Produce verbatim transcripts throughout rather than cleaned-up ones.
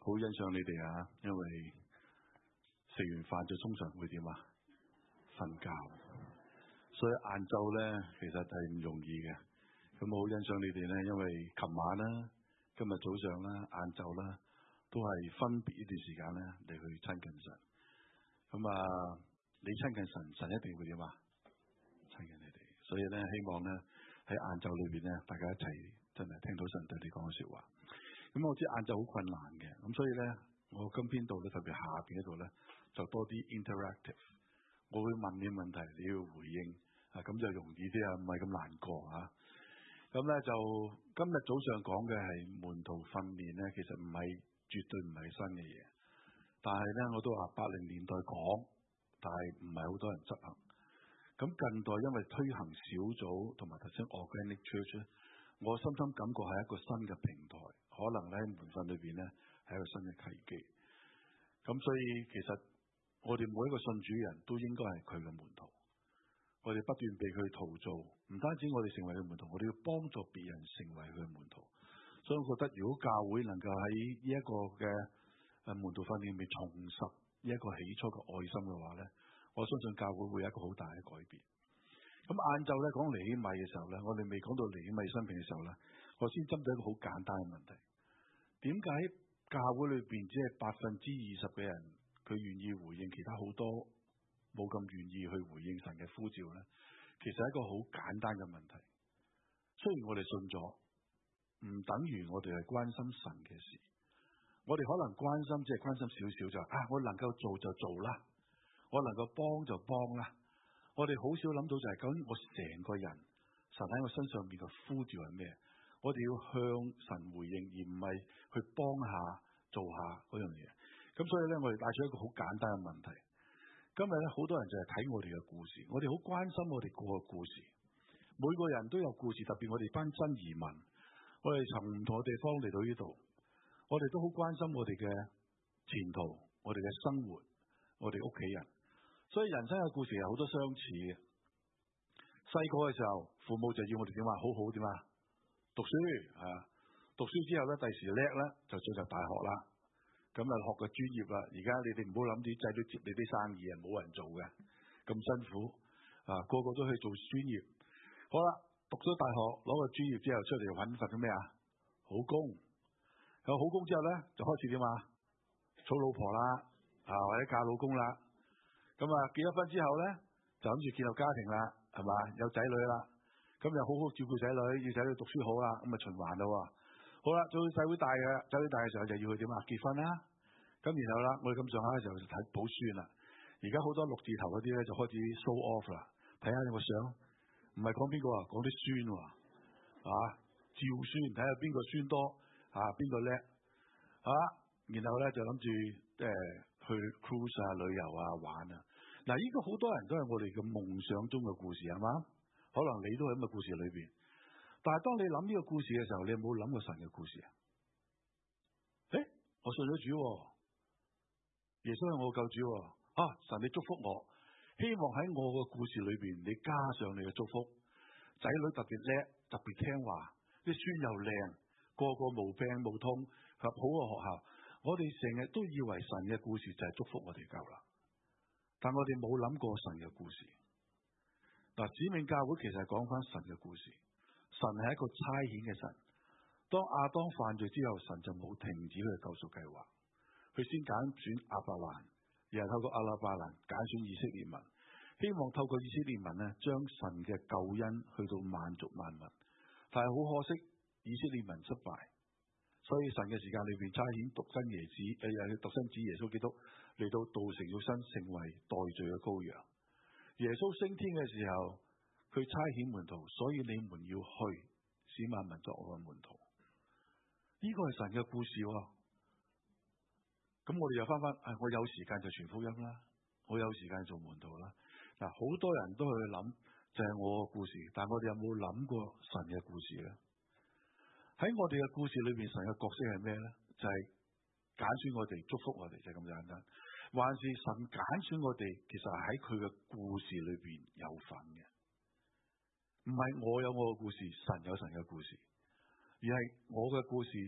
好欣賞你哋啊，因為食完飯就通常會點啊？瞓覺，所以晏晝咧其實係唔容易嘅。咁我好欣賞你哋咧，因為琴晚啦、今日早上啦、晏晝啦，都係分別呢段時間咧嚟去親近神。咁啊，你親近神，神一定會點啊？親近你哋。所以咧，希望咧喺晏晝裏邊咧，大家一齊真係聽到神對你講嘅說話。咁我知晏晝好困難嘅，咁所以咧，我今篇度咧特別下邊嗰度咧就多啲 interactive， 我會問你問題，你要回應啊，咁就容易啲啊，唔係咁難過啊。咁咧就今日早上講嘅係門徒訓練咧，其實唔係絕對唔係新嘅嘢，但係咧我都話八零年代講，但係唔係好多人執行。咁近代因為推行小組同埋頭先 organic church 咧，我深深感覺係一個新嘅平台，可能咧喺門訓裏邊咧係一個新嘅契機。咁所以其實我哋每一個信主人都應該係佢嘅門徒，我哋不斷被佢陶造，唔單止我哋成為佢門徒，我哋要幫助別人成為佢嘅門徒。所以我覺得如果教會能夠喺呢一個嘅誒門徒訓練裏面重拾呢一個起初嘅愛心嘅話咧，我相信教會會有一個好大嘅改變。咁晏晝咧講尼希米嘅時候咧，我哋未講到尼希米生平嘅時候咧，我先針對一個好簡單嘅問題：點解教會裏邊只係百分之二十嘅人佢願意回應，其他好多冇咁願意去回應神嘅呼召咧？其實係一個好簡單嘅問題。雖然我哋信咗，唔等於我哋係關心神嘅事。我哋可能關心，只係關心少少就啊，我能夠做就做啦，我能夠幫就幫啦。我哋好少諗到就係究竟我成個人神喺我身上邊嘅呼召係咩？我哋要向神回應，而唔係去幫下做下嗰樣嘢。咁所以咧，我哋帶出一個好簡單嘅問題。今日咧，好多人就係睇我哋嘅故事，我哋好關心我哋個故事。每個人都有故事，特別我哋班真移民，我哋從唔同嘅地方嚟到呢度，我哋都好關心我哋嘅前途、我哋嘅生活、我哋屋企人。所以人生嘅故事有好多相似嘅。細個嘅時候，父母就要我哋點啊？好好點啊？讀書啊！讀書之後咧，第時叻咧就進入大學啦。咁啊，學個專業啦。而家你哋唔好諗住仔女接你啲生意啊，冇人做嘅，咁辛苦啊！個個都去做專業。好啦，讀咗大學攞個專業之後出嚟揾份咩啊？好工。有好工之後咧，就開始點啊？娶老婆啦，啊或者嫁老公啦。咁啊，結咗婚之後咧，就諗住建立家庭啦，係嘛？有仔女啦，咁又好好照顧仔女，要仔女讀書好啦，咁啊循環咯。好啦，到細會大嘅，仔女大嘅時候就要去點啊？結婚啦。咁然後啦，我哋咁上下嘅時候就睇補孫啦。而家好多六字頭嗰啲咧就開始 show off 啦，睇下有個相，唔係講邊個啊，講啲孫喎，啊，照孫，睇下邊個孫多，啊邊個叻，啊，然後咧就諗住誒。去 cruise 啊、旅遊啊、玩啊，嗱，呢個好多人都係我哋嘅夢想中嘅故事，係嘛？可能你都喺咁嘅故事裏邊，但係當你諗呢個故事嘅時候，你有冇諗過神嘅故事啊？誒，我信咗主，耶穌係我救主，啊，神你祝福我，希望喺我嘅故事裏邊，你加上你嘅祝福，仔女特別叻，特別聽話，啲孫又靚，個個無病無痛，及好嘅學校。我哋成日都以為神嘅故事就係祝福我哋夠啦，但我哋冇諗過神嘅故事。嗱，使命教會其實係講翻神嘅故事。神係一個差遣嘅神。當亞當犯罪之後，神就冇停止佢嘅救贖計劃。佢先揀選亞伯蘭，然後透過亞伯蘭揀選以色列民，希望透過以色列民呢，將神嘅救恩去到萬族萬民。但係好可惜，以色列民失敗。所以神嘅時間裏邊差遣獨生兒子，誒、呃，獨生子耶穌基督嚟到道成肉身，成為代罪嘅羔羊。耶穌升天嘅時候，佢差遣門徒，所以你們要去，使萬民作我嘅門徒。呢、這個係神嘅故事、哦。咁我哋又翻翻，誒，我有時間就傳福音啦，我有時間做門徒啦。嗱，好多人都去諗就係我嘅故事，但係我哋有冇諗過神嘅故事咧？喺我哋嘅故事裏邊，神嘅角色係咩咧？就係揀選我哋，祝福我哋，就係咁簡單。還是神揀選我哋，其實喺佢嘅故事裏邊有份嘅，唔係我有我嘅故事，神有神嘅故事，而係我嘅故事點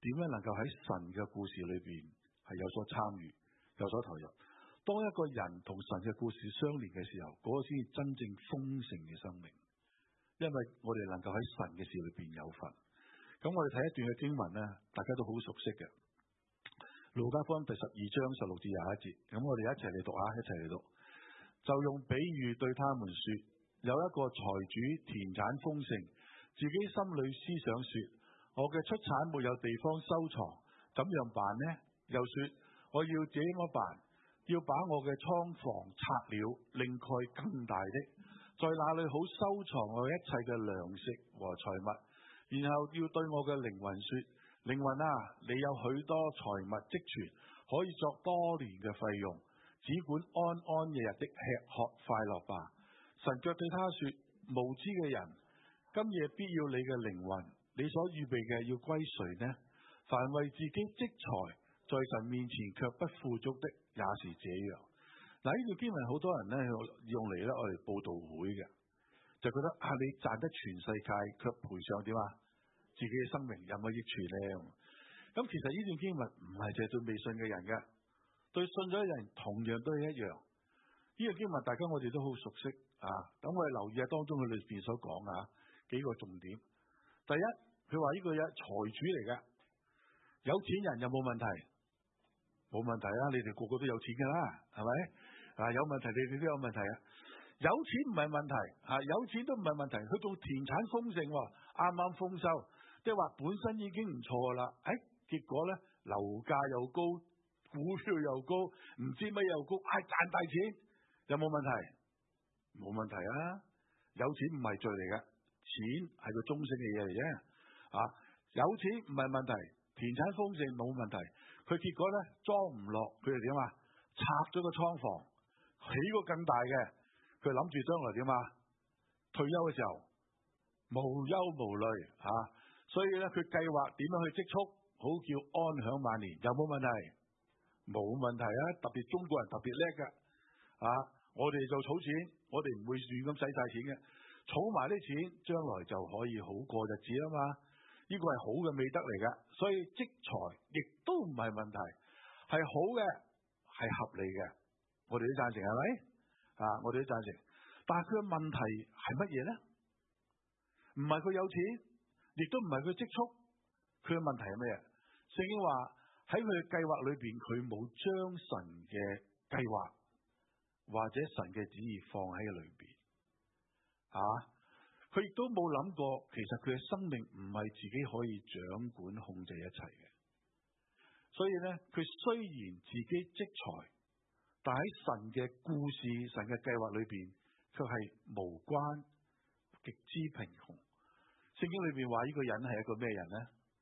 點樣能夠喺神嘅故事裏邊係有所參與、有所投入。當一個人同神嘅故事相連嘅時候，嗰、那個先係真正豐盛嘅生命。因為我哋能夠喺神嘅事裏邊有份。咁我哋睇一段嘅經文咧，大家都好熟悉嘅。路加福音第十二章十六至廿一節，咁我哋一齊嚟讀啊，一齊嚟讀。就用比喻對他們說：有一個財主田產豐盛，自己心裏思想說：我嘅出產沒有地方收藏，怎樣辦呢？又說：我要這麼辦，要把我嘅倉房拆了，另蓋更大的，在那裏好收藏我一切嘅糧食和財物。然後要對我嘅靈魂說：靈魂啊，你有許多財物積存，可以作多年嘅費用，只管安安日日的吃喝快樂吧。神卻對他說：無知嘅人，今夜必要你嘅靈魂，你所預備嘅要歸誰呢？凡為自己積財，在神面前卻不富足的，也是這樣。嗱，呢段經文好多人咧用嚟咧我哋佈道會嘅，就覺得啊，你賺得全世界，卻賠上點啊？自己嘅生命有乜益處咧？咁其實呢段經文唔係淨係對未信嘅人嘅，對信咗嘅人同樣都係一樣。呢段經文大家我哋都好熟悉啊。咁我哋留意下當中佢裏邊所講啊幾個重點。第一，佢話呢個係財主嚟嘅，有錢人有冇問題？冇問題啊！你哋個個都有錢噶啦，係咪？啊，有問題你哋都有問題啊！有錢唔係問題啊，有錢都唔係問題，佢仲田產豐盛，啱啱豐收，即係話本身已經唔錯啦。誒，結果咧樓價又高，股票又高，唔知乜又高，係賺大錢，有冇問題？冇問題啊！有錢唔係罪嚟嘅，錢係個中性嘅嘢嚟啫。啊，有錢唔係問題，田產豐盛冇問題，佢結果咧裝唔落，佢哋點啊？拆咗個倉房，起個更大嘅，佢諗住將來點啊？退休嘅時候無憂無慮啊！所以咧佢計劃點樣去積蓄，好叫安享晚年，有冇問題？冇問題啊！特別中國人特別叻嘅啊！我哋就儲錢，我哋唔會亂咁使晒錢嘅，儲埋啲錢，將來就可以好過日子啊嘛！呢個係好嘅美德嚟嘅，所以積財亦都唔係問題，係好嘅，係合理嘅，我哋都贊成，係咪？啊，我哋都贊成。但係佢嘅問題係乜嘢咧？唔係佢有錢，亦都唔係佢積蓄，佢嘅問題係乜嘢？聖經話喺佢嘅計劃裏邊，佢冇將神嘅計劃或者神嘅旨意放喺裏邊，啊，佢亦都冇諗過，其實佢嘅生命唔係自己可以掌管控制一切嘅。所以咧，佢雖然自己積財，但喺神嘅故事、神嘅計劃裏邊，卻係無關，極之貧窮。聖經裏邊話呢個人係一個咩人咧？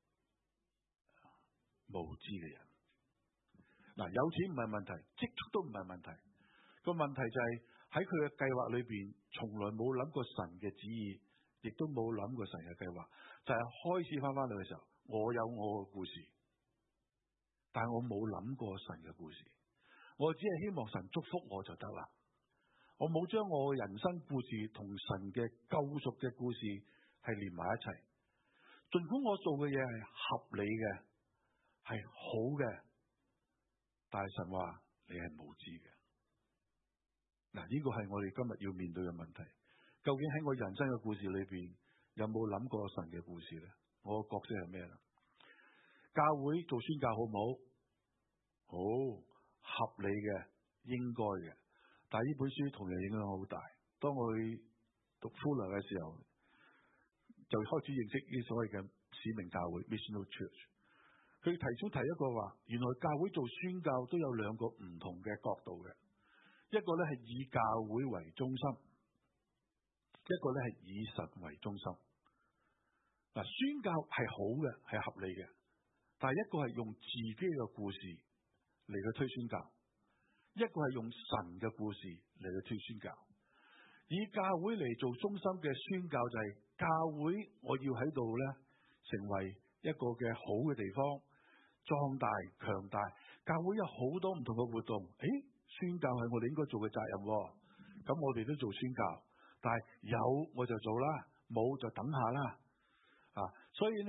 無知嘅人。嗱，有錢唔係問題，積蓄都唔係問題。個問題就係喺佢嘅計劃裏邊，從來冇諗過神嘅旨意，亦都冇諗過神嘅計劃。就係開始翻翻嚟嘅時候，我有我嘅故事，但係我冇諗過神嘅故事。我只係希望神祝福我就得啦。我冇將我嘅人生故事同神嘅救贖嘅故事係連埋一齊。盡管我做嘅嘢係合理嘅，係好嘅，但係神話你係無知嘅。嗱，呢個係我哋今日要面對嘅問題。究竟喺我人生嘅故事裏邊，有冇諗過神嘅故事咧？我嘅角色係咩咧？教會做宣教好唔好？好，合理嘅，應該嘅。但係呢本書同樣影響好大。當我去讀福音嘅時候，就開始認識呢所謂嘅使命教會 （missional church）。佢提出提一個話，原來教會做宣教都有兩個唔同嘅角度嘅。一個咧係以教會為中心，一個咧係以神為中心。嗱，宣教係好嘅，係合理嘅，但係一個係用自己嘅故事嚟去推宣教，一個係用神嘅故事嚟去推宣教。以教會嚟做中心嘅宣教就係教會，我要喺度咧成為一個嘅好嘅地方，壯大強大。教會有好多唔同嘅活動，誒，宣教係我哋應該做嘅責任，咁我哋都做宣教。但係有我就做啦，冇就等下啦。啊，所以咧喺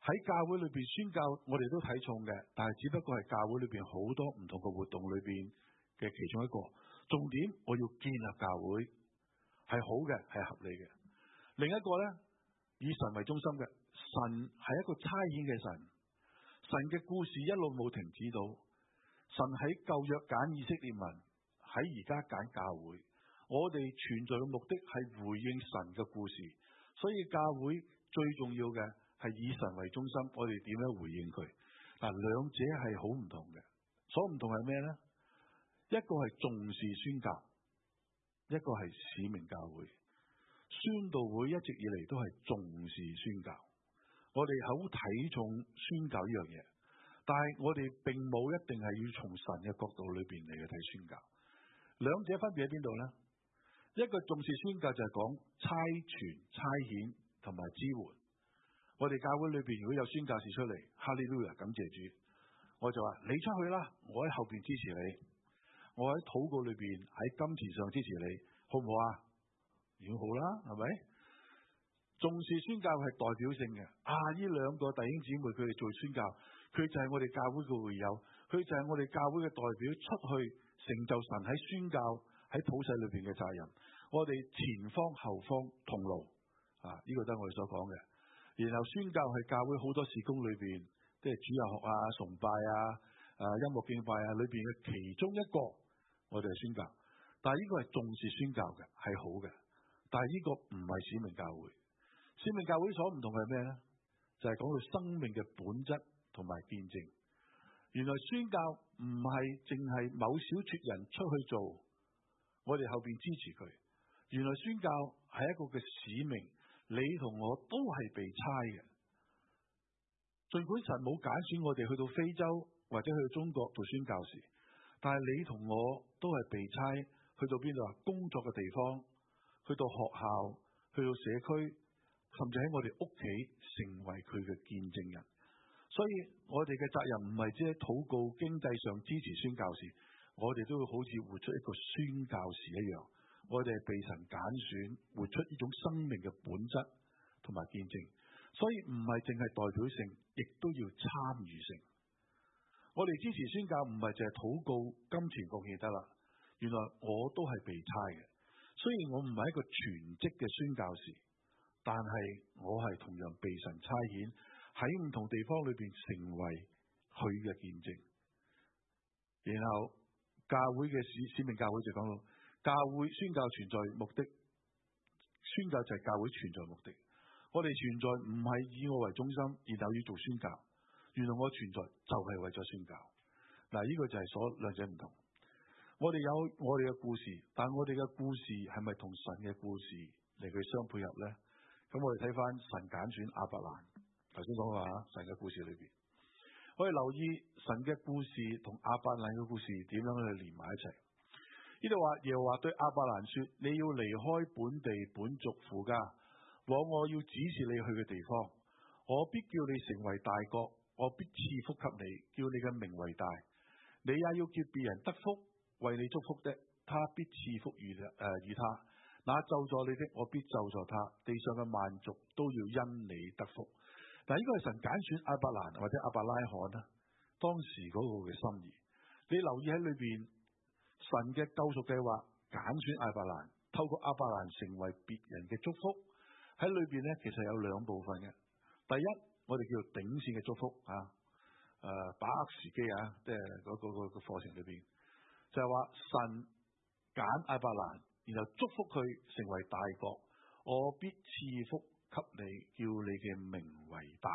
喺教會裏邊宣教，我哋都睇重嘅，但係只不過係教會裏邊好多唔同嘅活動裏邊嘅其中一個重點。我要建立教會係好嘅，係合理嘅。另一個咧，以神為中心嘅，神係一個差遣嘅神，神嘅故事一路冇停止到。神喺舊約揀以色列民，喺而家揀教會。我哋存在嘅目的係回應神嘅故事，所以教會最重要嘅係以神為中心。我哋點樣回應佢？嗱，兩者係好唔同嘅。所唔同係咩咧？一個係重視宣教，一個係使命教會。宣道會一直以嚟都係重視宣教，我哋好睇重宣教呢樣嘢，但係我哋並冇一定係要從神嘅角度裏邊嚟去睇宣教。兩者分別喺邊度咧？一個重視宣教就係講差傳、差遣同埋支援。我哋教會裏邊如果有宣教士出嚟，哈利路亞，感謝主，我就話你出去啦，我喺後邊支持你，我喺禱告裏邊喺金錢上支持你，好唔好啊？已經好啦，係咪？重視宣教係代表性嘅。啊，呢兩個弟兄姊妹佢哋做宣教，佢就係我哋教會嘅會友，佢就係我哋教會嘅代表，出去成就神喺宣教喺普世裏邊嘅責任。我哋前方後方同路啊，呢、這個都係我哋所講嘅。然後宣教係教會好多事工裏邊，即係主日學啊、崇拜啊、啊音樂敬拜啊裏邊嘅其中一個，我哋係宣教。但係呢個係重視宣教嘅，係好嘅。但係呢個唔係使命教會。使命教會所唔同係咩咧？就係、是、講到生命嘅本質同埋見證。原來宣教唔係淨係某小撮人出去做，我哋後邊支持佢。原來宣教係一個嘅使命，你同我都係被差嘅。儘管神冇揀選我哋去到非洲或者去到中國做宣教士，但係你同我都係被差去到邊度啊？工作嘅地方，去到學校，去到社區，甚至喺我哋屋企成為佢嘅見證人。所以我哋嘅責任唔係只係禱告、經濟上支持宣教士，我哋都會好似活出一個宣教士一樣。我哋係被神揀選，活出呢種生命嘅本質同埋見證。所以唔係淨係代表性，亦都要參與性。我哋支持宣教唔係淨係禱告、金錢貢獻得啦。原來我都係被差嘅。雖然我唔係一個全職嘅宣教士，但係我係同樣被神差遣喺唔同地方裏邊成為佢嘅見證。然後教會嘅使使命教會就講到，教會宣教存在目的，宣教就係教會存在目的。我哋存在唔係以我為中心，然後要做宣教。原來我存在就係為咗宣教。嗱，呢個就係所兩者唔同。我哋有我哋嘅故事，但我哋嘅故事係咪同神嘅故事嚟去相配合咧？咁我哋睇翻神揀選亞伯蘭，頭先講話神嘅故事裏邊，我哋留意神嘅故事同亞伯蘭嘅故事點樣去連埋一齊。呢度話耶和華對亞伯蘭說：你要離開本地本族父家，往我要指示你去嘅地方，我必叫你成為大國，我必賜福給你，叫你嘅名為大。你也要叫別人得福。為你祝福的，他必賜福與誒與他；那咒詛你的，我必咒詛他。地上嘅萬族都要因你得福。但係呢個係神揀選亞伯蘭或者亞伯拉罕啦，當時嗰個嘅心意。你留意喺裏邊，神嘅救贖計劃揀選亞伯蘭，透過亞伯蘭成為別人嘅祝福。喺裏邊咧，其實有兩部分嘅。第一，我哋叫做頂線嘅祝福啊，誒、呃，把握時機啊，即係嗰個個個課程裏邊。就係話神揀亞伯蘭，然後祝福佢成為大國，我必賜福給你，叫你嘅名為大。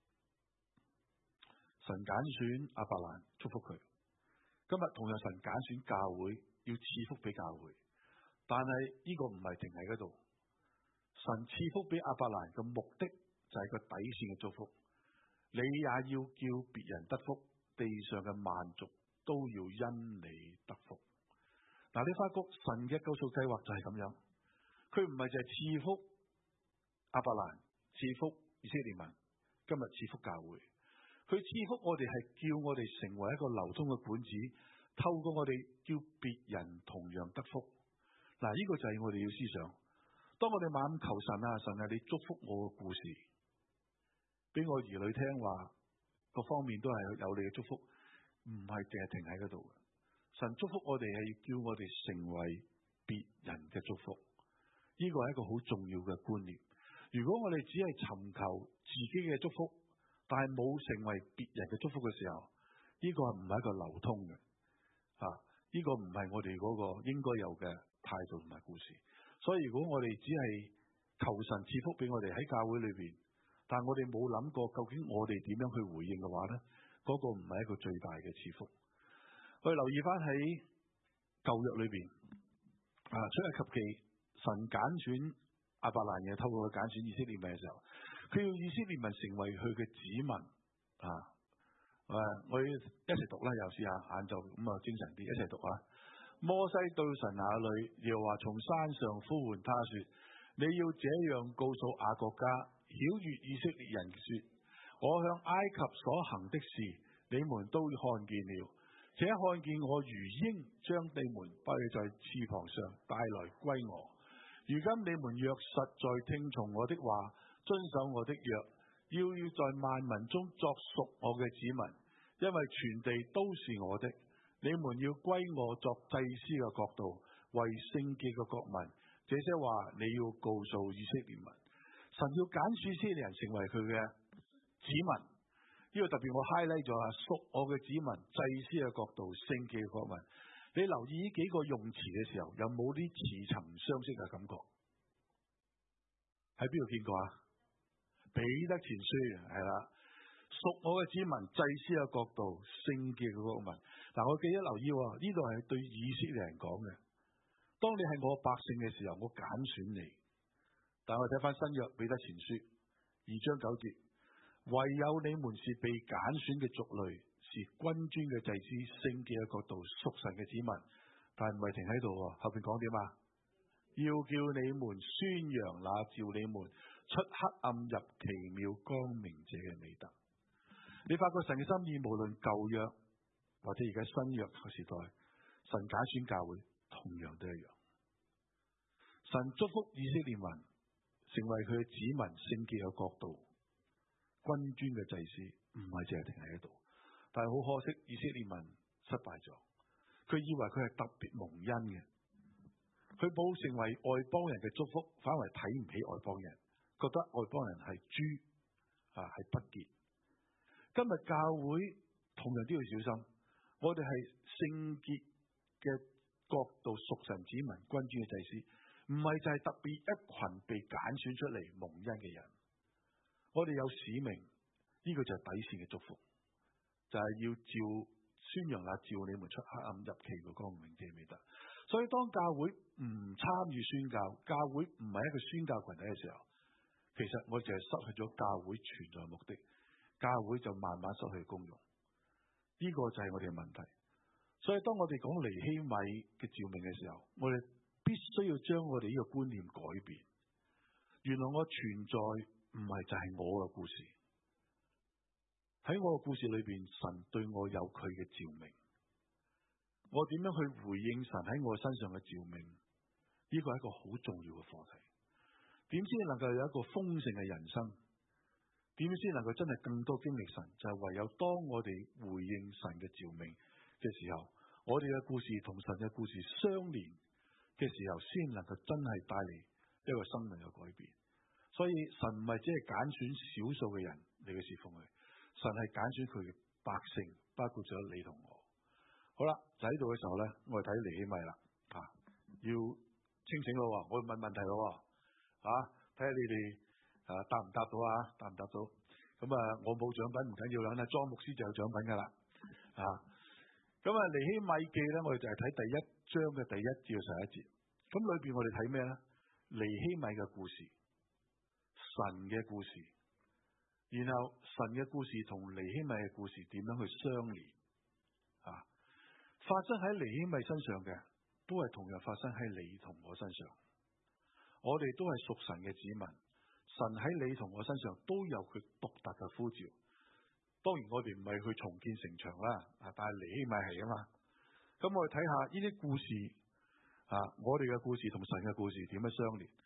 神揀選亞伯蘭，祝福佢。今日同樣神揀選教會，要賜福俾教會，但係呢個唔係停喺嗰度。神賜福俾亞伯蘭嘅目的就係個底線嘅祝福，你也要叫別人得福，地上嘅萬族都要因你得福。嗱，你發覺神嘅救贖計劃就係咁樣，佢唔係淨係賜福亞伯蘭，賜福以色列民，今日賜福教會。佢賜福我哋係叫我哋成為一個流通嘅管子，透過我哋叫別人同樣得福。嗱，呢個就係我哋要思想。當我哋猛求神啊，神啊，你祝福我嘅故事， 俾我兒女聽話，各方面都係有你嘅祝福，唔係淨係停喺嗰度嘅。神祝福我哋係要叫我哋成為別人嘅祝福，呢個係一個好重要嘅觀念。如果我哋只係尋求自己嘅祝福，但係冇成為別人嘅祝福嘅時候，呢個係唔係一個流通嘅啊？呢個唔係我哋嗰個應該有嘅態度同埋故事。所以如果我哋只係求神賜福俾我哋喺教會裏邊，但係我哋冇諗過究竟我哋點樣去回應嘅話咧，嗰個唔係一個最大嘅賜福。我哋留意翻喺舊約裏邊啊，出埃及記神揀選亞伯蘭嘅，透過佢揀選以色列民嘅時候，佢要以色列民成為佢嘅子民啊。誒，我哋一齊讀啦，又試下晏晝咁啊，精神啲，一齊讀啊。摩西到神那裏，耶和華從山上呼喚他說：你要這樣告訴雅各家，曉諭以色列人說：我向埃及所行的事，你們都看見了，且看見我如鷹將你們背在翅膀上帶來歸我。如今你們若實在聽從我的話，遵守我的約，要要在萬民中作屬我嘅子民，因為全地都是我的，你們要歸我作祭司嘅國度，為聖潔嘅國民。這些話你要告訴以色列民。神要揀選以色列人成為佢嘅子民，呢個特別我 highlight 咗啊，屬我嘅子民，祭司嘅國度，聖潔嘅國民。你留意呢幾個用詞嘅時候，有冇啲似曾相識嘅感覺？喺邊度見過啊？彼得前書係啦，屬我嘅子民，祭司嘅國度，聖潔嘅國民。嗱，我記得留意呢度係對以色列人講嘅。當你係我百姓嘅時候，我揀選你。但我睇翻新約彼得前書二章九節，唯有你們是被揀選嘅族類，是君尊嘅祭司，聖潔嘅國度，屬神嘅子民。但係唔係停喺度，後邊講點啊？要叫你們宣揚那召你們出黑暗入奇妙光明者嘅美德。你發覺神嘅心意，無論舊約或者而家新約嘅時代，神揀選教會同樣都一樣。神祝福以色列民成為佢嘅子民，聖潔嘅國度，君尊嘅祭司，唔係淨係停喺度。但係好可惜，以色列民失敗咗。佢以為佢係特別蒙恩嘅，佢冇成為外邦人嘅祝福，反為睇唔起外邦人，覺得外邦人係豬啊，係不潔。今日教會同樣都要小心，我哋係聖潔嘅國度，屬神子民，君尊嘅祭司，唔係就係特別一群被揀選出嚟蒙恩嘅人。我哋有使命，呢、這個就係底線嘅祝福，就係、是、要照宣揚啊，召你們出黑暗入奇妙光明者美德。所以當教會唔參與宣教，教會唔係一個宣教群體嘅時候，其實我哋就係失去咗教會存在的目的，教會就慢慢失去功用。呢、這個就係我哋嘅問題。所以當我哋講尼希米嘅召命嘅時候，我哋必須要將我哋呢個觀念改變。原來我存在唔係就係我嘅故事，喺我嘅故事裏邊，神對我有佢嘅召命。我點樣去回應神喺我身上嘅召命？呢個係一個好重要嘅課題。點先能夠有一個豐盛嘅人生？點先能夠真係更多經歷神？就係唯有當我哋回應神嘅召命嘅時候，我哋嘅故事同神嘅故事相連嘅時候，先能夠真係帶嚟一個生命嘅改變。所以神唔係只係揀選少數嘅人嚟去侍奉佢，神係揀選佢嘅百姓，包括咗你同我。好啦，就喺度嘅時候咧，我哋睇尼希米啦，啊，要清醒咯，我會問問題咯，啊，睇下你哋啊答唔答到啊？答唔答到？咁啊，我冇獎品唔緊要啦，莊牧師就有獎品噶啦，啊，咁啊尼希米記咧，我哋就係睇第一章嘅第一至到十一節，咁裏邊我哋睇咩咧？尼希米嘅故事，神嘅故事，然後神嘅故事同尼希米嘅故事點樣去相連啊？發生喺尼希米身上嘅，都係同樣發生喺你同我身上。我哋都係屬神嘅子民，神喺你同我身上都有佢獨特嘅呼召。當然我哋唔係去重建城牆啦，啊，但係尼希米係啊嘛。咁我哋睇下呢啲故事啊，我哋嘅故事同神嘅故事點樣相連？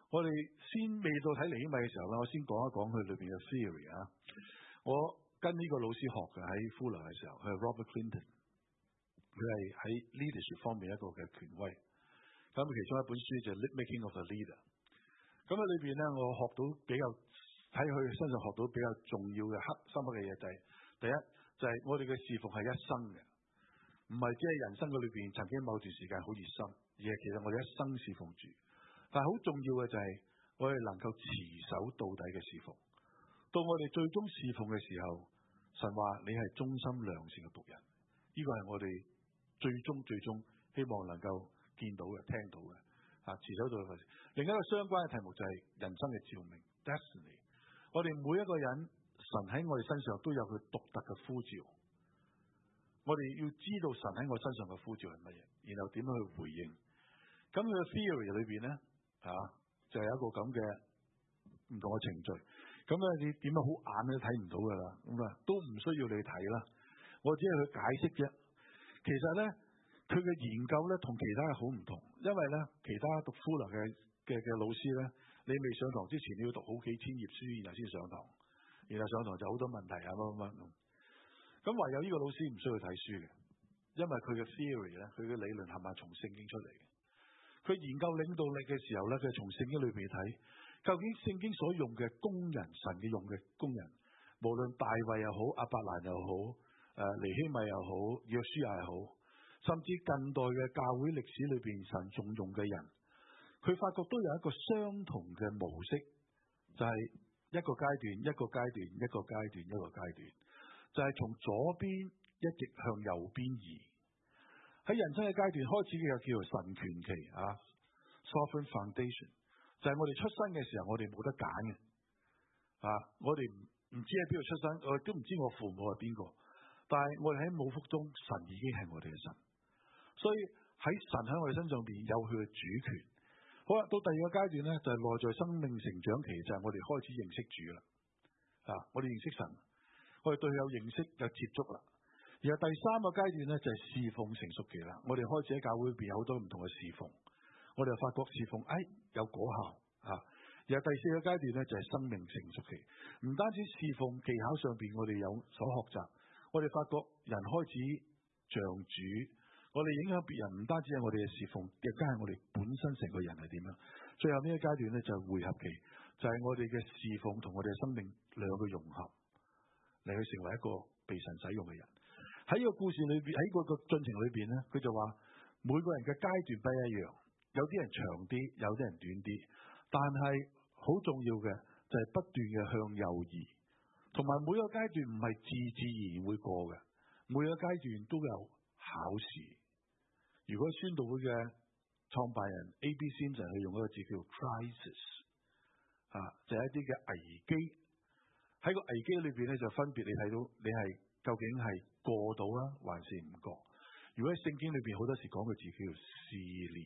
我哋先未到睇尼希米嘅時候啦，我先講一講佢裏邊嘅 theory 啊。我跟呢個老師學嘅喺 Fuller 嘅時候，佢係 Robert Clinton， 佢係喺 leadership 方面一個嘅權威。咁其中一本書就係 Making of a Leader。咁喺裏邊咧，我學到比較喺佢身上學到比較重要嘅黑深刻嘅嘢，就係第一就係、是、我哋嘅侍奉係一生嘅，唔係即係人生嘅裏邊曾經某段時間好熱心，而係其實我哋一生侍奉住。但係好重要嘅就係我哋能夠持守到底嘅侍奉，到我哋最終侍奉嘅時候，神話你係忠心良善嘅僕人，呢、這個係我哋最終最終希望能夠見到嘅、聽到嘅啊，持守到嘅。另一個相關嘅題目就係人生嘅召命 （Destiny）。我哋每一個人，神喺我哋身上都有佢獨特嘅呼召，我哋要知道神喺我身上嘅呼召係乜嘢，然後點樣去回應。咁佢嘅 theory 裏邊咧。啊，就係、是、一個咁嘅唔同嘅程序，咁咧你點樣好眼都睇唔到噶啦，咁啊都唔需要你睇啦，我只係去解釋啫。其實咧，佢嘅研究咧同其他係好唔同，因為咧其他讀 Fuller 嘅嘅嘅老師咧，你未上堂之前你要讀好幾千頁書，然後先上堂，然後上堂就好多問題啊乜乜乜咁。咁唯有呢個老師唔需要睇書嘅，因為佢嘅 theory 咧，佢嘅理論係咪從聖經出嚟嘅？佢研究領導力嘅時候咧，佢從聖經裏邊睇，究竟聖經所用嘅工人，神嘅用嘅工人，無論大衛又好，亞伯蘭又好，誒尼希米又好，約書亞又好，甚至近代嘅教會歷史裏邊神重用嘅人，佢發覺都有一個相同嘅模式，就係、是、一個階段一個階段一個階段一個階段，就係、是、從左邊一直向右邊移。喺人生嘅階段開始嘅叫做神權期啊 ，Sovereign Foundation， 就係我哋出生嘅時候，我哋冇得揀嘅啊！我哋唔唔知喺邊度出生，我都唔知我父母係邊個，但係我哋喺母腹中，神已經係我哋嘅神，所以喺神喺我哋身上邊有佢嘅主權。好啦，到第二個階段咧，就係、是、內在生命成長期，就係、是、我哋開始認識主啦啊！我哋認識神，我哋對佢有認識有接觸啦。然後第三個階段咧就係侍奉成熟期啦，我哋開始喺教會裏邊有好多唔同嘅侍奉，我哋又發覺侍奉誒有果效啊。然後第四個階段咧就係生命成熟期，唔單止侍奉技巧上邊我哋有所學習，我哋發覺人開始像主，我哋影響別人唔單止係我哋嘅侍奉，亦都係我哋本身成個人係點樣。最後呢個階段咧就係匯合期，就係我哋嘅侍奉同我哋嘅生命兩個融合嚟去成為一個被神使用嘅人。喺呢個故事裏邊，喺嗰個進程裏邊咧，佢就話每個人嘅階段不一樣，有啲人長啲，有啲人短啲，但係好重要嘅就係不斷嘅向右移，同埋每個階段唔係自自然然會過嘅，每個階段都有考試。如果宣道會嘅創辦人 A B Simpson 佢用一個字叫 crisis 啊，就係一啲嘅危機。喺個危機裏邊咧，就分別你睇到你係究竟係過到啦，還是唔過？如果喺聖經裏邊好多時講個字叫做試煉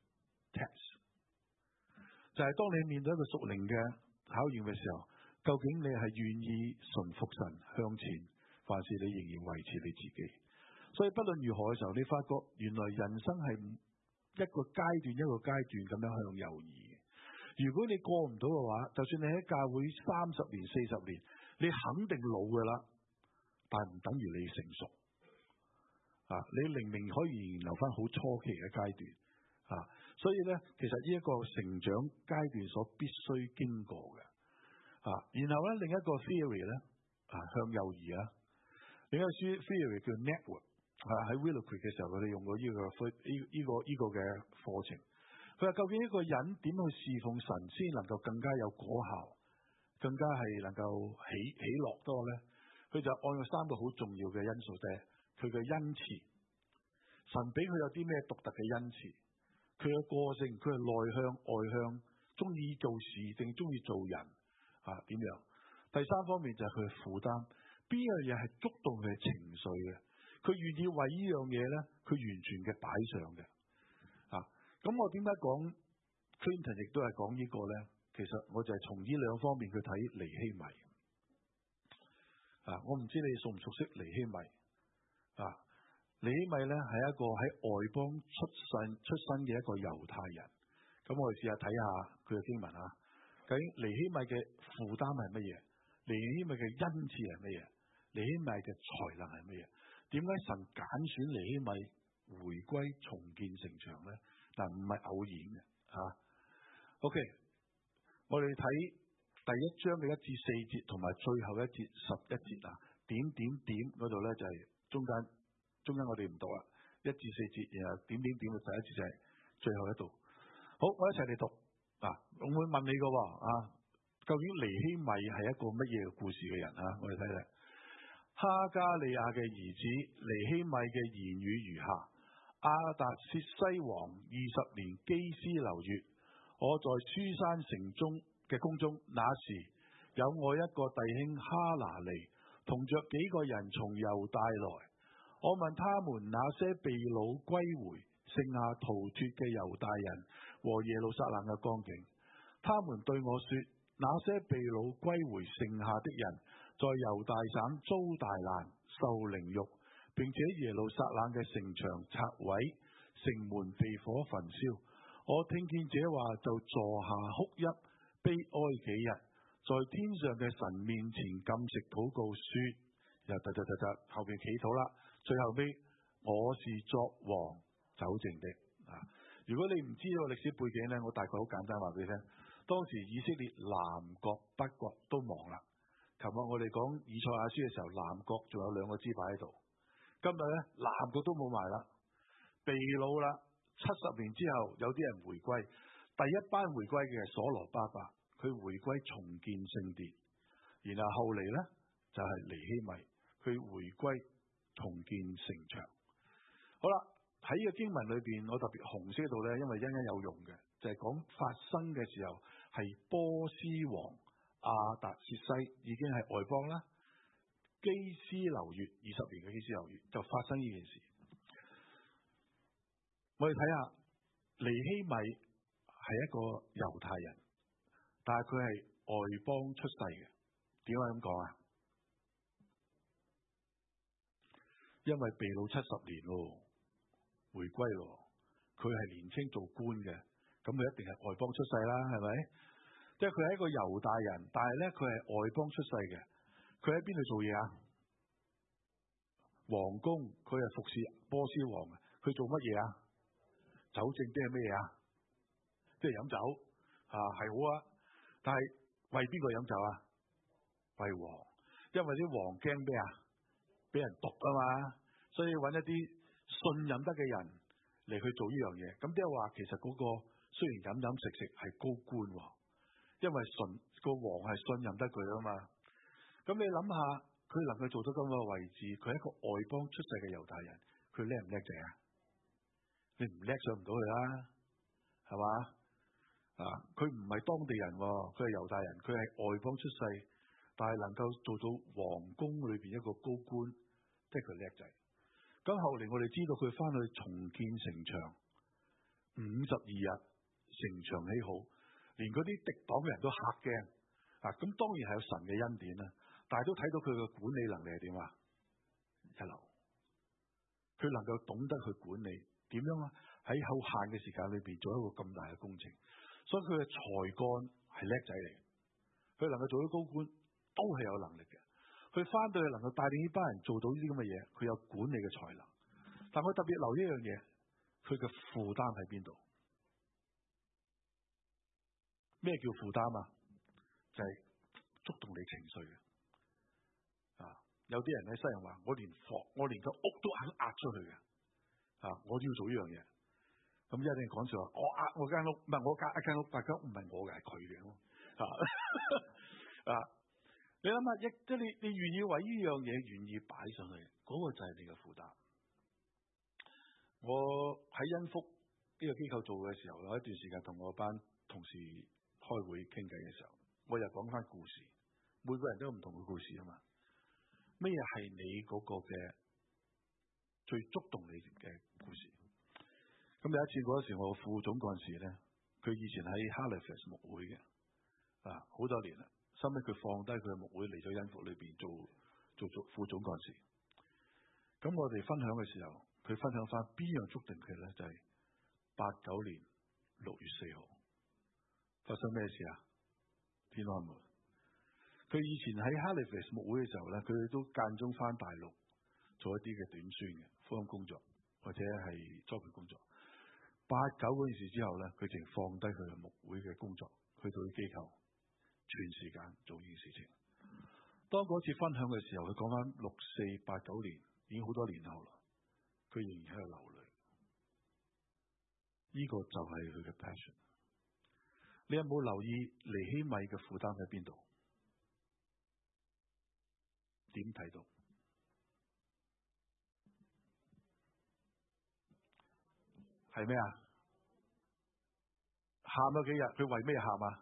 test， 就係當你面對一個屬靈嘅考驗嘅時候，究竟你係願意順服神向前，還是你仍然維持你自己？所以不論如何嘅時候，你發覺原來人生係一個階段一個階段咁樣向右移嘅。如果你過唔到嘅話，就算你喺教會三十年、四十年，你肯定老噶啦，但唔等於你成熟啊！你靈命可以留翻好初期嘅階段啊，所以咧，其實呢一個成長階段所必須經過嘅啊。然後咧，另一個 theory 咧啊，向右移啊，另一個 theory 叫 network 啊，喺 Willow Creek 嘅時候，佢哋用過呢、這個呢呢、這個呢、這個嘅課程。佢話究竟一個人點去侍奉神先能夠更加有果效，更加係能夠喜喜樂多咧？佢就按咗三個好重要嘅因素，就係佢嘅恩賜，神俾佢有啲咩獨特嘅恩賜，佢嘅個性，佢係內向外向，中意做事定中意做人啊？點樣？第三方面就係佢嘅負擔，邊樣嘢係觸動佢嘅情緒嘅，佢願意為呢樣嘢咧，佢完全嘅擺上嘅啊。咁我點解講 Clinton 亦都係講呢個咧？其實我就係從呢兩方面去睇尼希米啊。我唔知你熟唔熟悉尼希米啊？尼希米咧係一個喺外邦出身出身嘅一個猶太人， 咁我哋試下睇下佢嘅經文啊。究竟尼希米嘅負擔係乜嘢？尼希米嘅恩賜係乜嘢？尼希米嘅才能係乜嘢？點解神揀選尼希米回歸重建城牆咧？嗱，唔係偶然嘅吓。OK， 我哋睇第一章嘅一至四節，同埋最後一節十一節啊，點點點嗰度咧就係中間，中間我哋唔讀啦，一至四節，然後點點點嘅第一節就係最後一度。好，我一齊嚟讀啊！我會問你個啊，究竟尼希米係一個乜嘢嘅故事嘅人啊？我哋睇睇。哈加利亞嘅兒子尼希米嘅言語如下：亞達薛西王二十年基斯流月，我在書珊城中嘅宮中，那時有我一個弟兄哈拿尼，同着幾個人從猶大來。我問他們那些被擄歸回、剩下逃脫嘅猶大人和耶路撒冷嘅光景，他們對我說：那些被擄歸回剩下的人，在猶大省遭大難、受凌辱，並且耶路撒冷嘅城牆拆毀，城門被火焚燒。我聽見這話就坐下哭泣，悲哀幾日，在天上嘅神面前禁食禱告說，又突突突突後邊祈禱啦，最後尾我是作王走正的啊！如果你唔知道歷史背景咧，我大概好簡單話俾你聽。當時以色列南國北國都亡啦。琴日我哋講以賽亞書嘅時候，南國仲有兩個支派喺度。今日咧，南國都冇埋啦，被擄啦。七十年之後，有啲人回歸，第一班回歸嘅係所羅巴伯，佢回歸重建聖殿。然後後嚟咧就係、是、尼希米，佢回歸重建城牆。好啦，喺呢個經文裏邊，我特別紅色度咧，因為一陣有用嘅，就係、是、講發生嘅時候係波斯王亞達薛西已經係外邦啦，基斯流月二十年嘅基斯流月就發生呢件事。我哋睇下尼希米係一個猶太人，但係佢係外邦出世嘅。點解咁講啊？因為被擄七十年咯，回歸咯，佢係年青做官嘅，咁佢一定係外邦出世啦，係咪？即係佢係一個猶大人，但係咧佢係外邦出世嘅。佢喺邊度做嘢啊？皇宮，佢係服侍波斯王嘅。佢做乜嘢啊？酒政即係咩啊？即係飲酒啊，係好啊。但係為邊個飲酒啊？為王，因為啲王驚咩啊？俾人毒啊嘛，所以揾一啲信任得嘅人嚟去做呢樣嘢。咁即係話，其實嗰個雖然飲飲食食係高官，因為信個王係信任得佢啊嘛。咁你諗下，佢能夠做到咁嘅位置，佢係一個外邦出世嘅猶大人，佢叻唔叻仔啊？你唔叻上唔到去啦，係嘛？啊，佢唔係當地人，佢係猶大人，佢係外邦出世，但係能夠做到皇宮裏邊一個高官，即係佢叻仔。咁後嚟我哋知道佢翻去重建城牆，五十二日城牆起好，連嗰啲敵黨嘅人都嚇驚啊！咁當然係有神嘅恩典啦，但係都睇到佢嘅管理能力係點啊？一流，佢能夠懂得去管理，點樣啊？喺有限嘅時間裏邊做一個咁大嘅工程，所以佢嘅才幹係叻仔嚟嘅，佢能夠做到高官都係有能力嘅。佢翻到去能夠帶領呢班人做到呢啲咁嘅嘢，佢有管理嘅才能。但我特別留意一樣嘢，佢嘅負擔喺邊度？咩叫負擔啊？就係、是、觸動你情緒嘅。啊，有啲人喺西人話，我連房，我連個屋都肯壓出去嘅。啊，我都要做呢樣嘢。咁一定講笑話，我壓我間屋，唔係我間一間屋，但間屋唔係我嘅，係佢嘅。啊啊！你諗下，一即係你你願意為呢樣嘢願意擺上去，嗰、那個就係你嘅負擔。我喺恩福呢個機構做嘅時候，有一段時間同我班同事開會傾偈嘅時候，我又講翻故事。每個人都有唔同嘅故事啊嘛。咩係你嗰個嘅最觸動你嘅故事？咁有一次嗰時，我副總幹事咧，佢以前喺 Halifax 牧會嘅，啊好多年啦。後尾佢放低佢嘅牧會嚟咗恩福裏邊做做做副總幹事。咁我哋分享嘅時候，佢分享翻邊樣觸動佢咧？就係八九年六月四號。 發生咩事啊？天安門。佢以前喺 Halifax 牧會嘅時候咧，佢都間中翻大陸做一啲嘅短宣嘅福音工作，或者係栽培工作。八九嗰件事之後咧，佢淨放低佢嘅牧會嘅工作，去到啲機構全時間做呢件事情。當嗰次分享嘅時候，佢講翻六四八九年，已經好多年後啦，佢仍然喺度流淚。呢、這個就係佢嘅 passion。你有冇留意尼希米嘅負擔喺邊度？點睇到？係咩啊？喊咗幾日？佢為咩喊啊？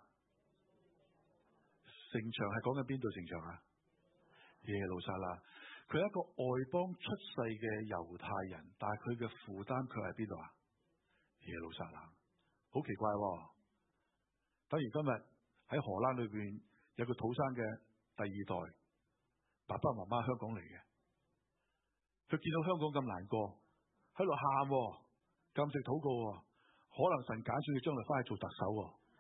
城牆係講緊邊度城牆啊？耶路撒冷。佢係一個外邦出世嘅猶太人，但係佢嘅負擔卻係邊度啊？耶路撒冷。好奇怪喎！等於今日喺荷蘭裏邊有個土生嘅第二代，爸爸媽媽香港嚟嘅，佢見到香港咁難過，喺度喊，禁食禱告，可能神揀選佢將來翻去做特首，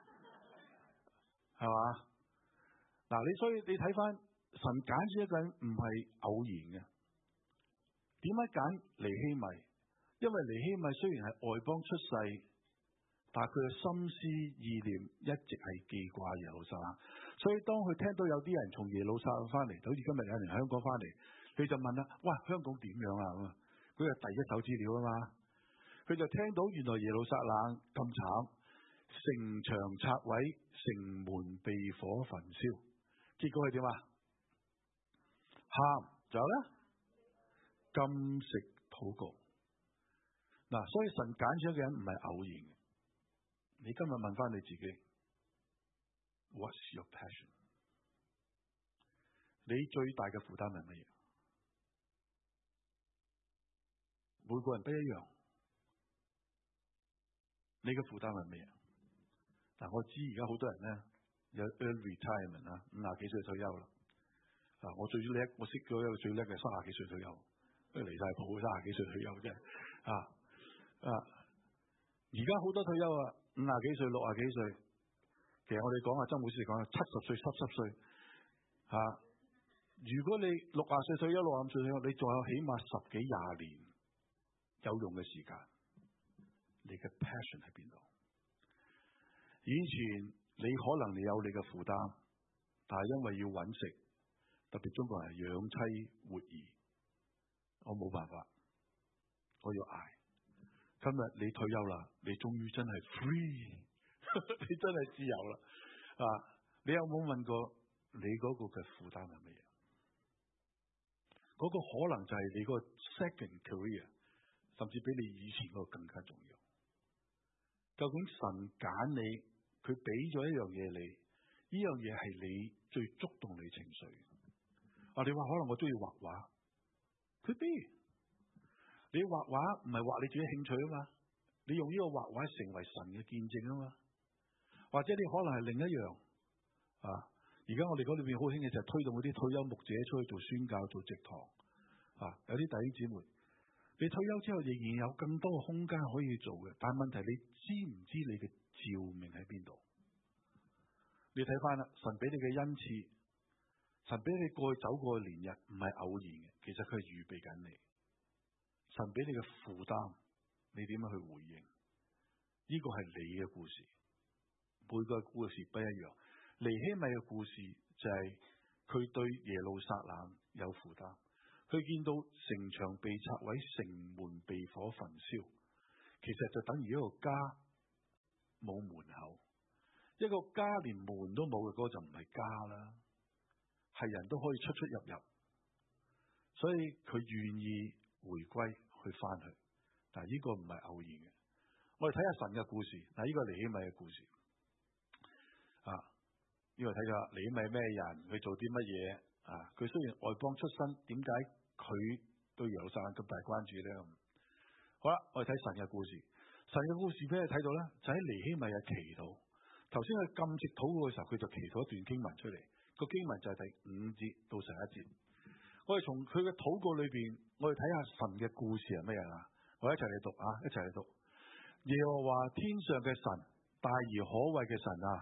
係嘛？嗱，你所以你睇翻神揀選一個人唔係偶然嘅。點解揀尼希米？因為尼希米雖然係外邦出世，但係佢嘅心思意念一直係記掛耶路撒冷。所以當佢聽到有啲人從耶路撒冷翻嚟，好似今日有人香港翻嚟，佢就問啦：哇，香港點樣啊？佢係第一手資料啊嘛。佢就聽到原來耶路撒冷咁慘，城牆拆毀，城門被火焚燒。結果係點啊？喊，仲有咧，禁食禱告。嗱，所以神揀咗嘅人唔係偶然嘅。你今日問翻你自己 ，What's your passion？ 你最大嘅負擔係乜嘢？每個人不一樣。你嘅負擔係咩啊？嗱，我知而家好多人咧有 early retirement 啦，五廿幾歲退休啦。啊，我最叻，我識咗一個最叻嘅三廿幾歲退休，因為離晒譜，三廿幾歲退休啫。啊啊！而家好多退休啊，五廿幾歲、六廿幾歲。其實我哋講啊，曾牧師講啊，七十歲、七十歲。啊，如果你六廿歲退休、六廿五歲退休，你仲有起碼十幾廿年有用嘅時間。你嘅 passion 喺邊度？以前你可能你有你嘅負擔，但係因為要揾食，特別中國人係養妻活兒，我冇辦法，我要捱。今日你退休啦，你終於真係 free， 你真係自由啦！啊，你有冇問過你嗰個嘅負擔係乜嘢？嗰個可能就係你嗰個 second career， 甚至比你以前嗰個更加重要。究竟神揀你，佢俾咗一樣嘢你，呢樣嘢係你最觸動你情緒。啊，你話可能我中意畫畫，佢俾你畫畫唔係畫你自己興趣啊嘛，你用呢個畫畫成為神嘅見證啊嘛。或者你可能係另一樣啊，而家我哋嗰裏邊好興嘅就係推動嗰啲退休牧者出去做宣教、做植堂啊，有啲弟兄姊妹。你退休之後仍然有更多嘅空間可以做嘅，但係問題你知唔知你嘅召命喺邊度？你睇翻啦，神俾你嘅恩賜，神俾你過去走過嘅年日唔係偶然嘅，其實佢係預備緊你。神俾你嘅負擔，你點樣去回應？呢個係你嘅故事，每個故事不一樣。尼希米嘅故事就係佢對耶路撒冷有負擔。佢見到城牆被拆毀，城門被火焚燒，其實就等於一個家冇門口，一個家連門都冇嘅，嗰個就唔係家啦，係人都可以出出入入，所以佢願意回歸去翻去，但係呢個唔係偶然嘅。我哋睇下神嘅故事，嗱，呢個尼希米嘅故事啊，呢個睇下尼希米咩人，佢做啲乜嘢啊？佢雖然外邦出身，點解佢對耶路撒冷咁大關注咧？好啦，我哋睇神嘅故事。神嘅故事俾你睇到咧，就喺尼希米嘅祈禱。頭先佢禁食禱告嘅時候，佢就祈禱一段經文出嚟。個經文就係第五節到十一節。我哋從佢嘅禱告裏邊，我哋睇下神嘅故事係乜嘢啊？我哋一齊嚟讀啊，一齊嚟讀。耶和華天上嘅神，大而可畏嘅神啊！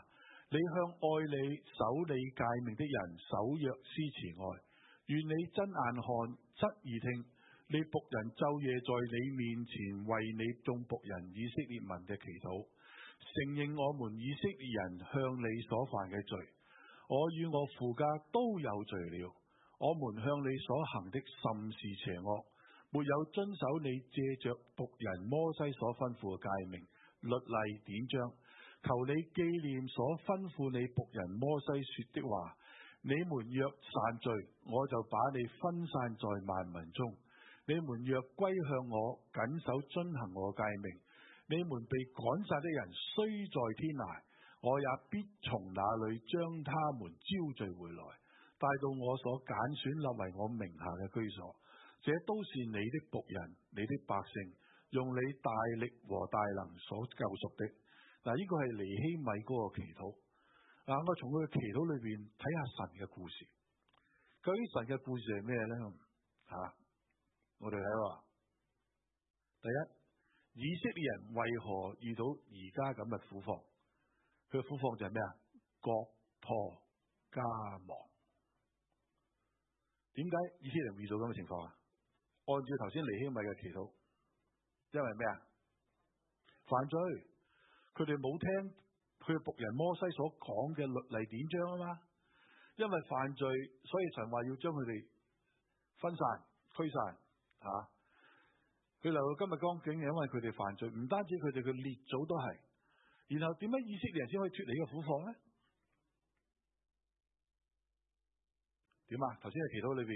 你向愛你守你誡命的人守約施慈愛，願你睜眼看，側耳聽，你僕人晝夜在你面前為你眾僕人以色列民嘅祈禱，承認我們以色列人向你所犯嘅罪。我與我父家都有罪了，我們向你所行的甚是邪惡，沒有遵守你借着僕人摩西所吩咐嘅誡命、律例、典章。求你紀念所吩咐你僕人摩西說的話，你們若散聚，我就把你分散在萬民中。你們若歸向我，謹守遵行我誡命，你們被趕散的人雖在天涯，我也必從那裏將他們招聚回來，帶到我所揀選立為我名下嘅居所。這都是你的僕人，你的百姓，用你大力和大能所救贖的。嗱，呢個係尼希米嗰個祈禱。嗱，我從佢嘅祈禱裏邊睇下神嘅故事。究竟神嘅故事係咩咧？吓、啊，我哋睇下，第一，以色列人為何遇到而家咁嘅苦況？佢嘅苦況就係咩啊？國破家亡。點解以色列人遇到咁嘅情況啊？按照頭先尼希米嘅祈禱，因為咩啊？犯罪。佢哋冇聽佢嘅僕人摩西所講嘅律例典章啊嘛，因為犯罪，所以神話要將佢哋分散、驅散吓。佢留到今日光景，係因為佢哋犯罪，唔單止佢哋嘅列祖都係。然後點解以色列人先可以脫離呢個苦況咧？點啊？頭先嘅祈禱裏邊，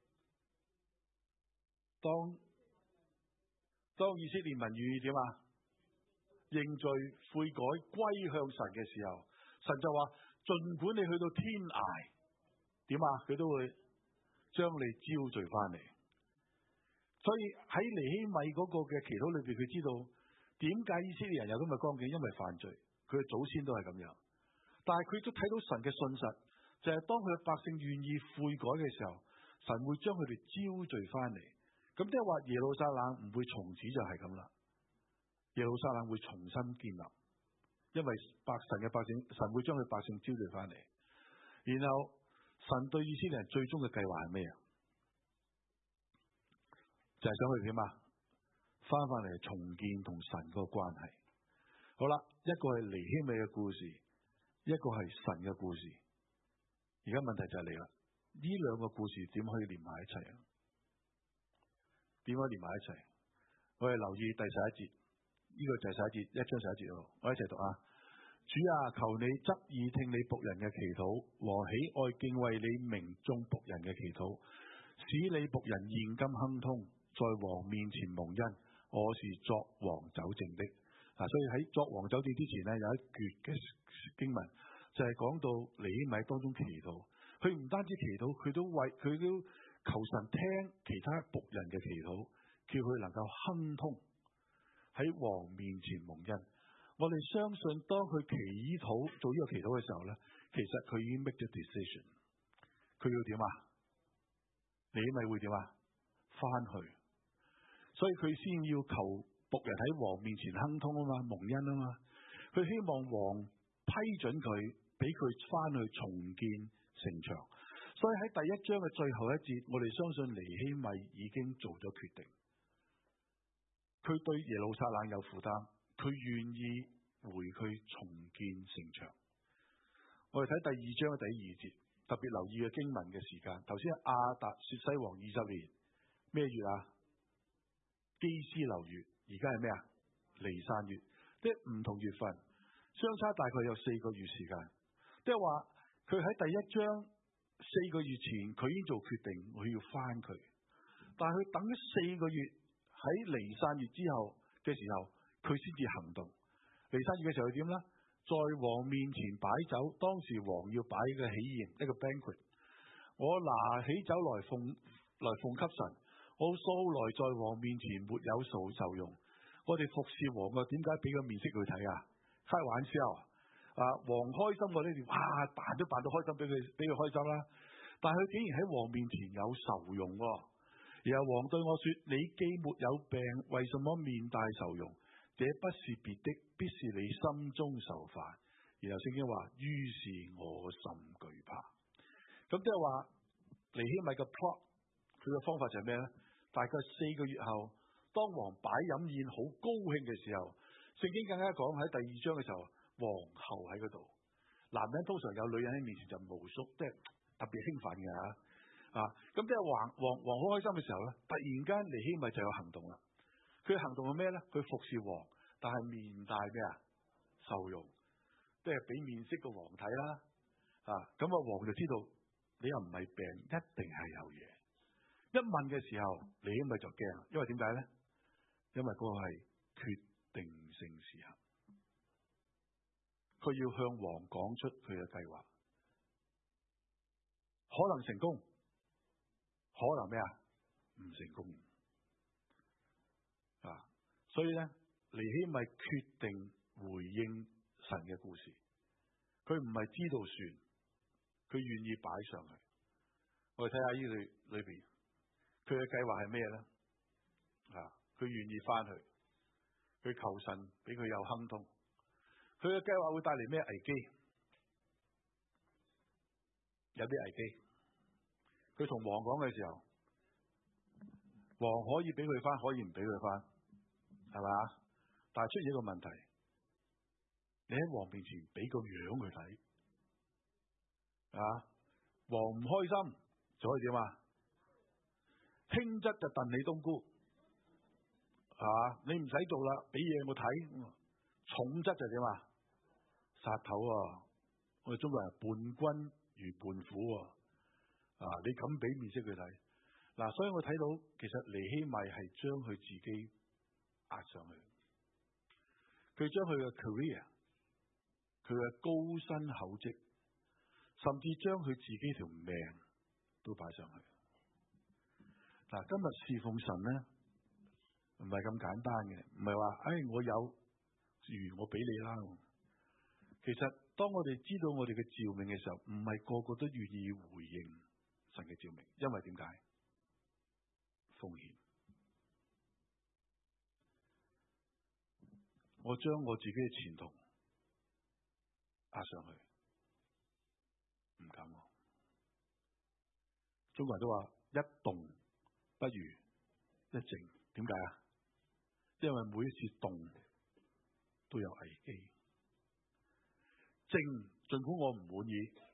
當當以色列民願意點啊？認罪悔改歸向神嘅時候，神就話盡管你去到天涯，點啊？佢都會將你招聚翻嚟。所以喺尼希米嗰個嘅祈禱裏邊，佢知道點解以色列人有咁嘅光景，因為犯罪，佢嘅祖先都係咁樣。但係佢都睇到神嘅信實，就係、是、當佢嘅百姓願意悔改嘅時候，神會將佢哋招聚翻嚟。咁即係話耶路撒冷唔會從此就係咁啦。耶路撒冷會重新建立，因為百神嘅百姓，神會將佢百姓招聚翻嚟。然後神對以色列人最終嘅計劃係咩啊？就係、是、想佢點啊？翻翻嚟重建同神個關係。好啦，一個係尼希米嘅故事，一個係神嘅故事。而家問題就係嚟啦，呢兩個故事點可以連埋一齊啊？點可以連埋一齊？我哋留意第十一節。呢、這個就係十一節，一章十一節咯，我一齊讀啊！主啊，求你側耳聽你僕人嘅祈禱和喜愛敬畏你名眾僕人嘅祈禱，使你僕人現今亨通，在王面前蒙恩。我是作王酒政的。嗱、啊，所以喺作王酒政之前呢，有一卷嘅經文就係講到尼希米當中祈禱，佢唔單止祈禱，佢都為佢都求神聽其他僕人嘅祈禱，叫佢能夠亨通。喺王面前蒙恩，我哋相信當佢祈禱做呢個祈禱嘅時候咧，其實佢已經 make the decision， 佢要點啊？你咪會點啊？翻去，所以佢先要求僕人喺王面前亨通啊嘛，蒙恩啊嘛，佢希望王批准佢，俾佢翻去重建城牆。所以喺第一章嘅最後一節，我哋相信尼希米已經做咗決定。佢對耶路撒冷有負擔，佢願意回佢重建城牆。我哋睇第二章嘅第二節，特別留意嘅經文嘅時間。頭先亞達薛西王二十年咩月啊？基斯流月，而家係咩啊？尼散月，即係唔同月份，相差大概有四個月時間。即係話佢喺第一章四個月前，佢已經做決定，我要翻佢，但係佢等咗四個月。喺尼散月之後嘅時候，佢先至行動。尼散月嘅時候係點咧？在王面前擺酒，當時王要擺一個喜宴，一個 banquet。我拿起酒來奉來奉給神，我素來在王面前沒有受受用。我哋服侍王啊，點解俾個面色佢睇啊？開玩笑啊！王開心我呢，哇扮都扮到開心，俾佢俾佢開心啦。但係佢竟然喺王面前有愁容喎。然後王對我說：你既沒有病，為什麼面帶愁容？這不是別的，必是你心中愁煩， 然後聖經話，於是我甚懼怕。咁即係話尼希米嘅 plot， 佢嘅方法就係咩咧？大概四個月後，當王擺飲宴好高興嘅時候，聖經更加講喺第二章嘅時候，皇后喺嗰度。男人通常有女人喺面前就無縮，即係特別興奮嘅吓啊！咁即係王王王好開心嘅時候咧，突然間尼希米就有行動啦。佢行動係咩咧？佢服侍王，但係面帶咩啊？受用，即係俾面色個王睇啦。啊，咁啊王就知道你又唔係病，一定係有嘢。一問嘅時候，尼希米就驚，因為點解咧？因為嗰個係決定性時刻，佢要向王講出佢嘅計劃，可能成功，可能咩啊？唔成功啊！所以咧，尼希米決定回應神嘅故事，佢唔係知道算，佢願意擺上去。我哋睇下呢裏裏邊，佢嘅計劃係咩咧？啊，佢願意翻去，佢求神俾佢有亨通。佢嘅計劃會帶嚟咩危機？有啲危機。佢同王講嘅時候，王可以俾佢翻，可以唔俾佢翻，係咪？但係出現一個問題，你喺王面前俾個樣佢睇，啊，王唔開心，就可以點啊？輕則就燉你冬菇，啊，你唔使做啦，俾嘢我睇。重則就點啊？殺頭啊！我哋中國人伴君如伴虎啊！你咁俾面色佢睇嗱，所以我睇到其實尼希米係將佢自己壓上去，佢將佢嘅 career、佢嘅高薪厚職，甚至將佢自己條命都擺上去。嗱，今日侍奉神咧，唔係咁簡單嘅，唔係話誒我有如我俾你啦。其實當我哋知道我哋嘅召命嘅時候，唔係個個都願意回應神嘅召命，因為點解？風險。我將我自己嘅前途壓上去，唔敢喎。中國人都話一動不如一靜，點解啊？因為每一次動都有危機。靜，盡管我唔滿意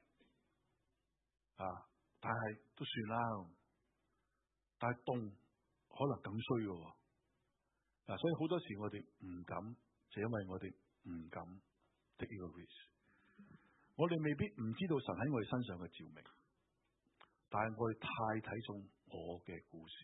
啊，但係都算啦。但係動可能更衰嘅喎。嗱，所以好多時我哋唔敢，就因為我哋唔敢 take 呢個 risk。我哋未必唔知道神喺我哋身上嘅召命，但係我哋太睇重我嘅故事，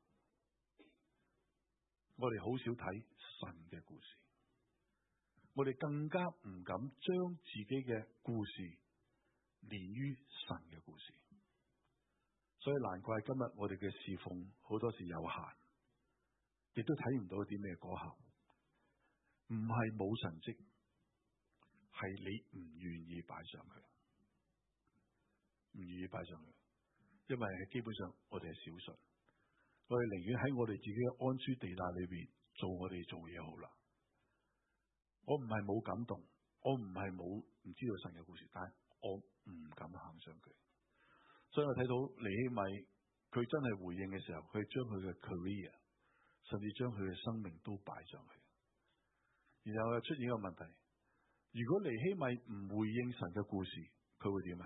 我哋好少睇神嘅故事。我哋更加唔敢將自己嘅故事連於神嘅故事，所以難怪今日我哋嘅侍奉好多時有限，亦都睇唔到啲咩果效。唔係冇神蹟，係你唔願意擺上去，唔願意擺上去，因為基本上我哋係小信，我哋寧願喺我哋自己嘅安舒地帶裏邊做我哋做嘢好啦。我唔係冇感動，我唔係冇唔知道神嘅故事，但係我唔敢行上佢。所以我睇到尼希米，佢真係回應嘅時候，佢將佢嘅 career， 甚至將佢嘅生命都擺上去。然後又出現一個問題，如果尼希米唔回應神嘅故事，佢會點啊？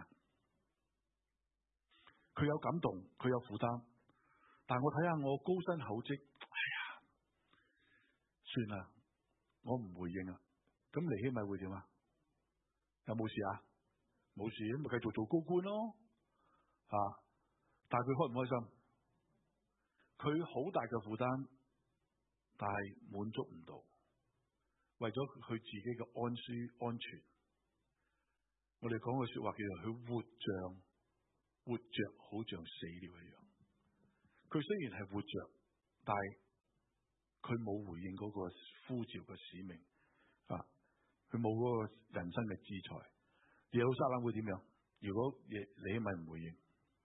佢有感動，佢有負擔，但我睇下我高薪厚職，哎呀，算啦，我唔回應啊。咁尼希米會點啊？有冇事啊？冇事，咁咪繼續做高官咯。啊！但係佢開唔開心？佢好大嘅負擔，但係滿足唔到。為咗佢自己嘅安舒安全，我哋講句說話叫做佢活像活着，好像死了一樣。佢雖然係活着，但係佢冇回應嗰個呼召嘅使命啊！佢冇嗰個人生嘅資財。耶路撒冷會點樣？如果耶尼希米唔回應，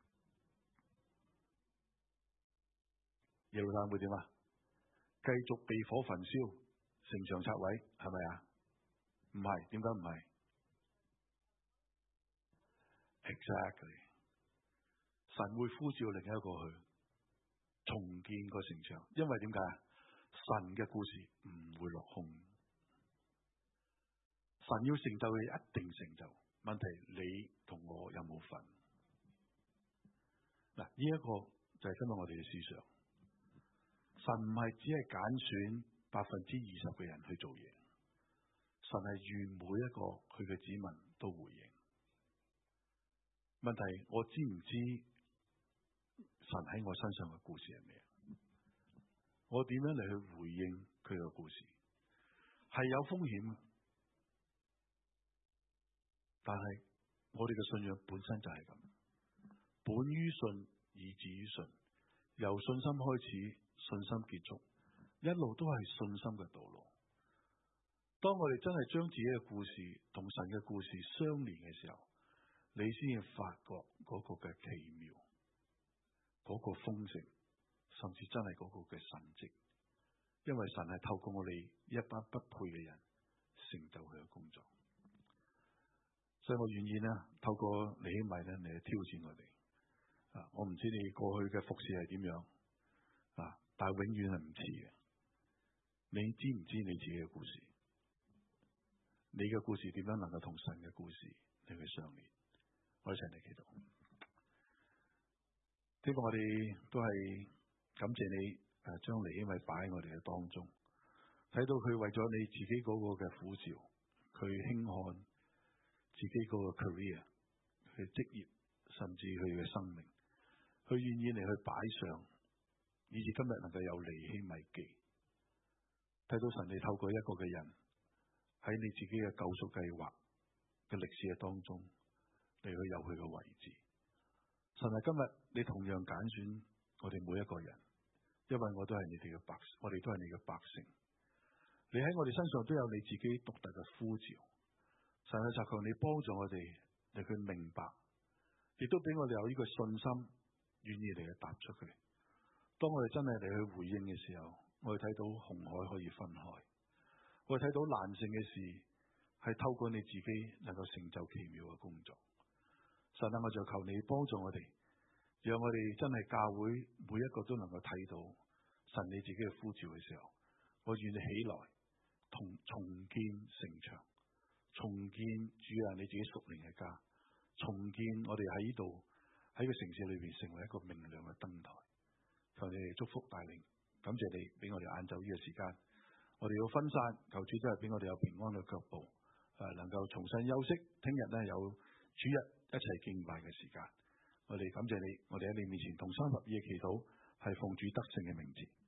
耶路撒冷會點啊？繼續被火焚燒，城牆拆毀，係咪啊？唔係，點解唔係？ Exactly， 神會呼召另一個去重建個城牆，因為點解啊？神嘅故事唔會落空，神要成就嘅一定成就，問題你同我有冇份？嗱，呢一個就係今日我哋嘅思想。神唔係只係揀選百分之二十嘅人去做嘢，神係願每一個佢嘅子民都回應。問題我知唔知神喺我身上嘅故事係咩？我點樣嚟去回應佢嘅故事？係有風險，但係我哋嘅信仰本身就係咁，本於信以至於信，由信心開始，信心結束，一路都係信心嘅道路。當我哋真係將自己嘅故事同神嘅故事相連嘅時候，你先至發覺嗰個嘅奇妙，嗰個豐盛，甚至真係嗰個嘅神蹟。因為神係透過我哋一班不配嘅人成就佢嘅工作，所以我願意呢透過尼希米咧嚟挑戰我哋。啊，我唔知你過去嘅服侍係點樣啊，但係永遠係唔似嘅。你知唔知你自己嘅故事？你嘅故事點樣能夠同神嘅故事嚟去相連？我一齊嚟祈禱。希望我哋都係感謝你誒，將尼希米擺喺我哋嘅當中，睇到佢為咗你自己嗰個嘅呼召，佢輕看自己嗰個 career， 佢職業，甚至佢嘅生命，佢願意嚟去擺上，以至今日能夠有尼希米記。睇到神你透過一個嘅人喺你自己嘅救贖計劃嘅歷史嘅當中嚟去有佢嘅位置。神係今日你同樣揀選我哋每一個人，因為我都係你哋嘅百姓，我哋都係你嘅百姓。你喺我哋身上都有你自己獨特嘅呼召。神係求求你幫助我哋嚟去明白，亦都俾我哋有呢個信心，願意嚟去踏出去。當我哋真係嚟去回應嘅時候，我哋睇到紅海可以分開，我哋睇到難成嘅事係透過你自己能夠成就奇妙嘅工作。神啊，我就求你幫助我哋，讓我哋真係教會每一個都能夠睇到神你自己嘅呼召嘅時候，我願意起來同重建城牆，重建主啊你自己屬靈嘅家，重建我哋喺呢度喺個城市裏邊成為一個明亮嘅燈台。求你哋祝福帶領，感謝你俾我哋晏晝呢個時間，我哋要分散，求主真係俾我哋有平安嘅腳步，誒能夠重新休息，聽日咧有主日一齊敬拜嘅時間。我哋感謝你，我哋喺你面前同心合意嘅祈禱，係奉主得勝嘅名字。